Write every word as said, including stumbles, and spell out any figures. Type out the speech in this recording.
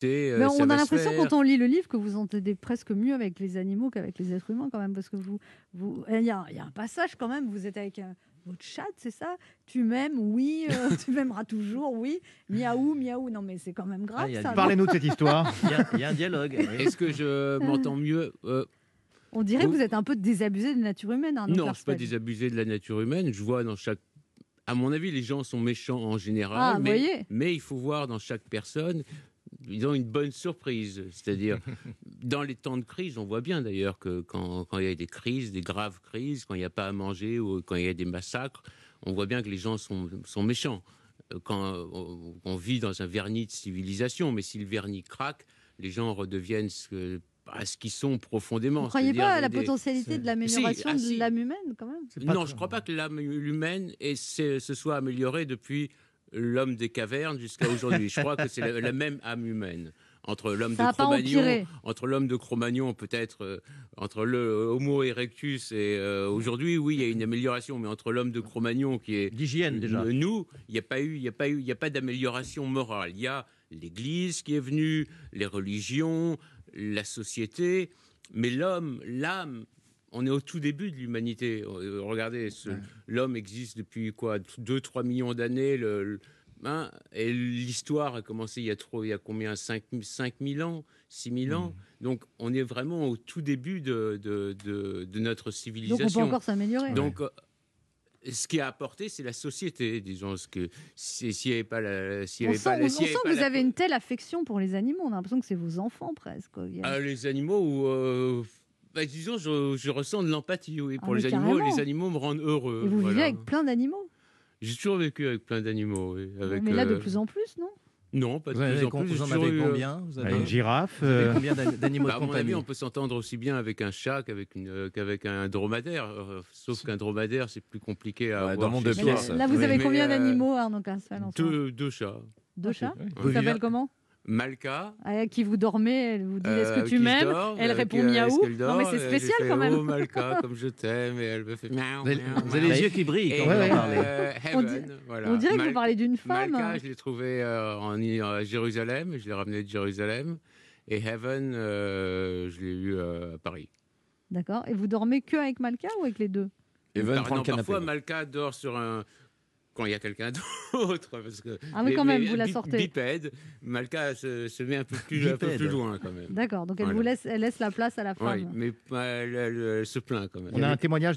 Euh, Mais on a l'impression quand on lit le livre que vous entendez presque mieux avec les animaux qu'avec les êtres humains quand même, parce que vous, vous, il y a, il y a un passage quand même. Vous êtes avec un, votre chat, c'est ça? Tu m'aimes, oui. Euh, tu m'aimeras toujours, oui. Miaou, miaou. Non, mais c'est quand même grave. Ah, ça. Parlez-nous de cette histoire. Il y a, il y a un dialogue. Oui. Est-ce que je m'entends mieux? euh, On dirait que vous êtes un peu désabusé de la nature humaine. Arnaud Non, je ne suis pas Klarsfeld. désabusé de la nature humaine. Je vois dans chaque... À mon avis, les gens sont méchants en général, Ah, vous mais, voyez. mais il faut voir dans chaque personne, ils ont une bonne surprise. C'est-à-dire, dans les temps de crise, on voit bien d'ailleurs que quand, quand il y a des crises, des graves crises, quand il n'y a pas à manger ou quand il y a des massacres, on voit bien que les gens sont, sont méchants. Quand on, on vit dans un vernis de civilisation, mais si le vernis craque, les gens redeviennent ce que... à ce qu'ils sont profondément. Vous ne croyez c'est-à-dire pas à la des- potentialité de l'amélioration Si, ah, si. de l'âme humaine quand même? Non, je ne crois pas que l'âme humaine est- se se soit améliorée depuis l'homme des cavernes jusqu'à aujourd'hui. Je crois que c'est la, la même âme humaine. Entre l'homme de Ça n'a pas Cro-Magnon, empiré. entre l'homme de Cro-Magnon, peut-être euh, entre le Homo erectus et euh, aujourd'hui, oui, il y a une amélioration, mais entre l'homme de Cro-Magnon qui est D'hygiène, déjà. euh, nous, il n'y a pas eu, il y a pas eu, il y a pas d'amélioration morale. Il y a l'Église qui est venue, les religions, la société, mais l'homme, l'âme. On est au tout début de l'humanité. Euh, Regardez, ce- Ouais. l'homme existe depuis quoi, deux, trois millions d'années. Le, le- hein, et l'histoire a commencé il y a trop, il y a combien, cinq mille ans, six mille ans. Donc, on est vraiment au tout début de, de, de, de notre Donc civilisation. on peut encore s'améliorer. Donc, euh, ce qui a apporté, c'est la société, disons. Ce que si- s'il n'y avait pas la, s'il y On avait sent, pas la- on s'il y sent avait que pas vous la- avez une telle affection pour les animaux. On a l'impression que c'est vos enfants presque. Il y a- Ah, les animaux, ou, euh, bah, disons, je, je ressens de l'empathie, oui, Ah, pour mais les animaux. carrément. Les animaux me rendent heureux. Et vous vivez voilà. avec plein d'animaux. J'ai toujours vécu avec plein d'animaux. Oui, avec, Mais là, de euh, plus en plus, non? Non, pas de Vous, avez, plus en com- plus. vous J'ai en toujours avez eu, euh, combien vous avez, Une girafe. vous avez euh, combien d'an- d'animaux bah, à de mon avis, compagnie? on peut s'entendre aussi bien avec un chat qu'avec une, euh, qu'avec un dromadaire. euh, sauf qu'un dromadaire, c'est plus compliqué à Ouais, avoir. dans le monde chez de soi. Mais là, pièces. là, vous Oui, avez mais, combien euh, d'animaux, Arnaud Klarsfeld, en ce moment? Deux, deux chats. Deux chats. Oui. Ils s'appellent comment? Malka. À qui vous dormez, elle vous dit euh, est-ce que avec tu qui je m'aimes? dors, Elle avec, répond euh, miaou. est-ce qu'elle Non mais dort, c'est et spécial j'ai fait, quand même. Oh Malka, comme je t'aime, et elle me fait miaou. Vous avez, miaou, vous avez miaou. les yeux qui brillent quand Et, vous en ouais. parlez. euh, On Heaven, dit- voilà. On dirait que vous Mal- parlez d'une femme. Malka, je l'ai trouvé euh, en, à Jérusalem, je l'ai ramené de Jérusalem. Et Heaven, euh, je l'ai eu euh, à Paris. D'accord. Et vous dormez que avec Malka ou avec les deux? Evan Par- prend le non, canapé. Parfois, Malka dort sur un... Quand il y a quelqu'un d'autre. Parce que, Ah oui, mais- quand même, mais vous la bi- sortez. Bipède, Malka se, se met un peu plus, un peu Bipède. plus loin quand même. D'accord. Donc elle Voilà. vous laisse, elle laisse la place à la femme. Oui, mais euh, elle, elle- elle se plaint quand même. On a un témoignage